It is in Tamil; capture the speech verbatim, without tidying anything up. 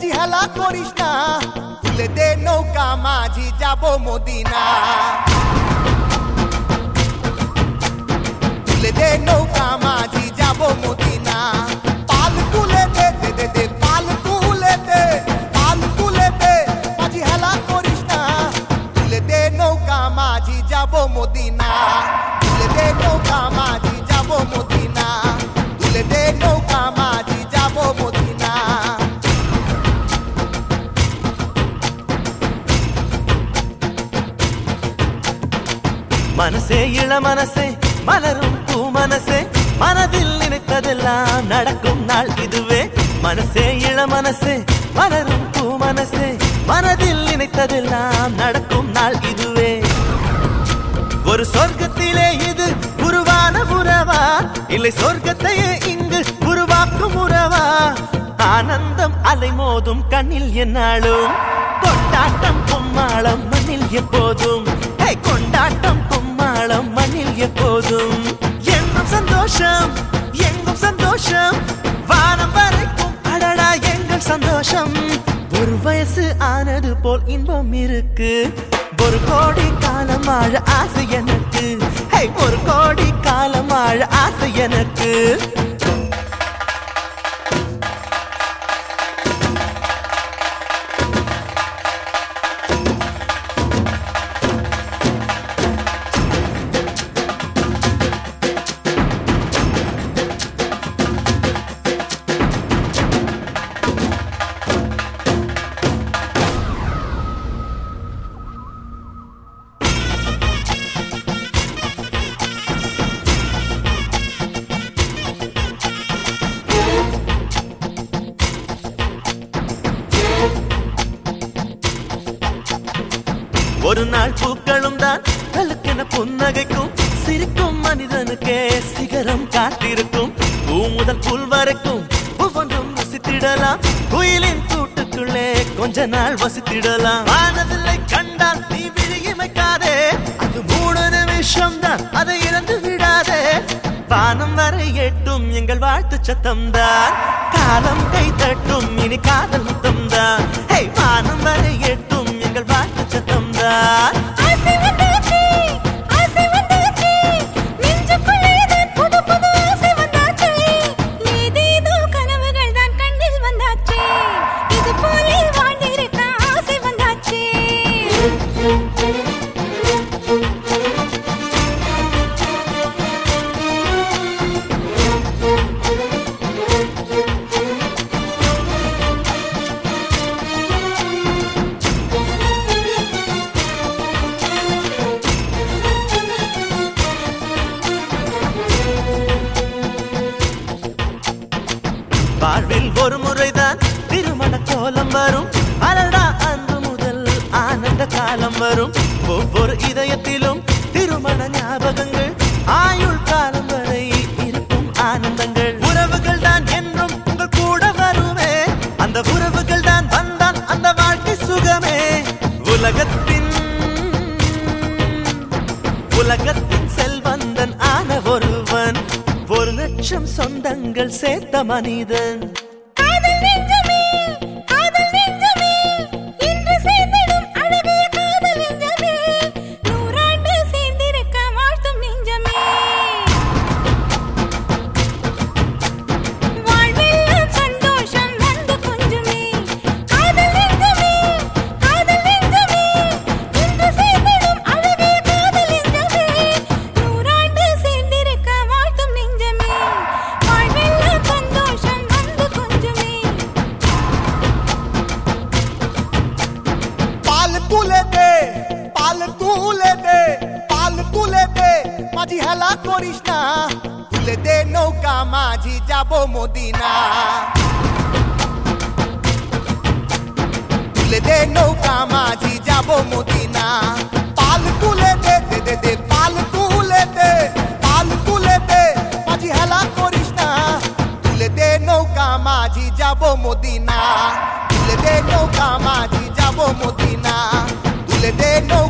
মাঝি হেলা করিস না, তুলে দে নৌকা মাঝি যাব মদিনা। তুলে দে নৌকা মাঝি যাব মদিনা। পাল তুলে দে দে দে দে পাল তুলে দে, পাল তুলে দে মাঝি হেলা করিস না, তুলে দে নৌকা মাঝি যাব মদিনা। তুলে দে নৌকা মাঝি যাব মদিনা। তুলে দে নৌকা মাঝি যাব মদিনা। மனசே இள மனசே மலரும் பூ மனசே, மனதில் நினைத்ததெல்லாம் நடக்கும் நாள் இதுவே. மனசே இள மனசே மலரும் பூ மனசே, மனதில் நினைத்ததெல்லாம் நடக்கும் நாள் இதுவே. ஒரு சொர்க்கத்திலே இது உருவான உறவா, இல்லை சொர்க்கத்தையே இங்கு உருவாக்கும் உறவா? ஆனந்தம் அலைமோதும் கண்ணில் என்னாலும், கொண்டாட்டம் கும்மாளம் மண்ணில் எப்போதும். கொண்டாட்டம் கும்மாளம் மண்ணில் எப்போதும். எங்கும் சந்தோஷம் எங்கும் சந்தோஷம், வானம் வரைக்கும் அடடா எங்கள் சந்தோஷம். ஒரு வயசு ஆனது போல் இன்பம் இருக்கு, ஒரு கோடி காலம் வாழ ஆசை எனக்கு. ஒரு கோடி காலம் வாழ ஆசை எனக்கு. ஒரு நாள் பூக்களும் தான் கலக்கென புன்னகைக்கும், சிரிக்கும் மனிதனுக்கே சிகரம் காத்திருக்கும். பூ முதல் புல் வரைக்கும் ஒவ்வொன்றும் வசித்திடலாம், குயிலின் கூட்டுக்குள்ளே கொஞ்ச நாள் வசித்திடலாம். வானவில்லை கண்டால் நீ விழியமைக்காதே, அது மூணு நிமிஷம் தான், அதை இழந்து விடாதே. வானம் வரை எட்டும் எங்கள் வாழ்த்து சத்தம் தான், காலம் கை தட்டும் இனி காதல் முத்தம் தான். வானம் வரை எட்டும் எங்கள் வாழ்த்து சத்தம் தான். வாழ்வில் ஒரு முறைதான் திருமண கோலம் வரும், அலடா அன்று முதல் ஆனந்த காலம் வரும். ஒவ்வொரு இதயத்திலும் திருமண ஞாபகங்கள், ஆயுள் காலம் வரை இருக்கும் ஆனந்தங்கள். உறவுகள் தான் என்றும் உங்கள் கூட வருமே, அந்த உறவுகள் தான் வந்தான் அந்த வாழ்க்கை சுகமே. உலகத்தின் உலகத்தின் செல்வந்தன் ஆன ஒருவன், ஒரு லட்சம் சொந்தங்கள் சேர்த்த மனிதன். মাঝি হেলা করিস না, তুলে দে নৌকা মাঝি যাব মদিনা। তুলে দে নৌকা মাঝি যাব মদিনা। পাল তুলে দে দে দে দে পাল তুলে দে, পাল তুলে দে মাঝি হেলা করিস না, তুলে দে নৌকা মাঝি যাব মদিনা। তুলে দে নৌকা মাঝি যাব মদিনা। তুলে দে